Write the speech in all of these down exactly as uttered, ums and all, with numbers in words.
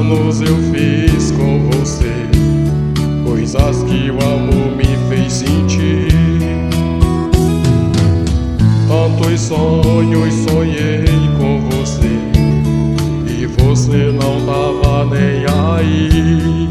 planos eu fiz com você, coisas que o amor me fez sentir. Tantos sonhos sonhei com você e você não tava nem aí.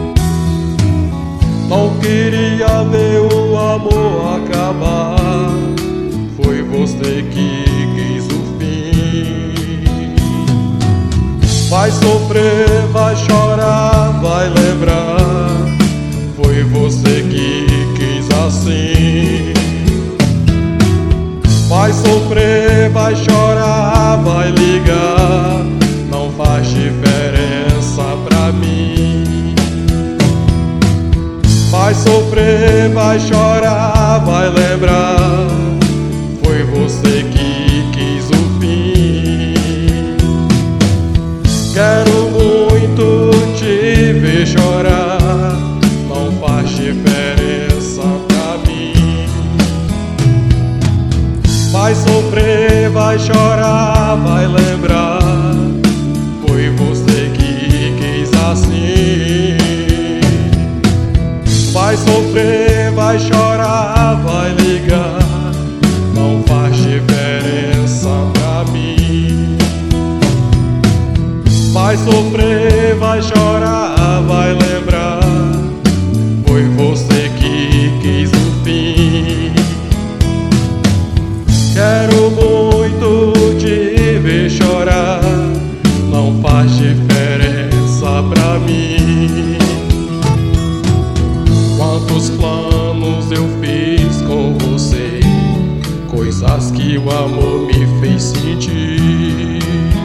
Não queria ver o amor acabar, foi você que quis o fim. Vai sofrer, vai chorar, vai lembrar, foi você que quis assim. Vai sofrer, vai chorar, vai ligar, não faz diferença pra mim. Vai sofrer, vai chorar, vai lembrar, foi você que quis o fim. Quero muito te ver chorar, não faz diferença pra mim. Vai sofrer, vai chorar, vai lembrar, foi você que quis assim. Vai sofrer, vai chorar, vai ligar, não faz diferença pra mim. Vai sofrer, vai chorar, vai lembrar, foi você que quis o fim. Quero muito te ver chorar, não faz diferença pra mim. Quantos planos eu fiz com você, coisas que o amor me fez sentir.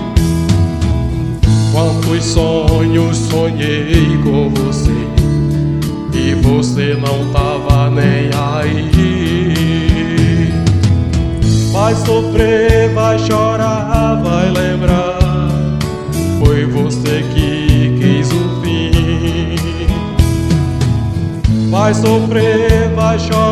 Quantos sonhos sonhei com você e você não tava nem aí. Vai sofrer, vai chorar, vai lembrar, foi você que quis o fim. Vai sofrer, vai chorar,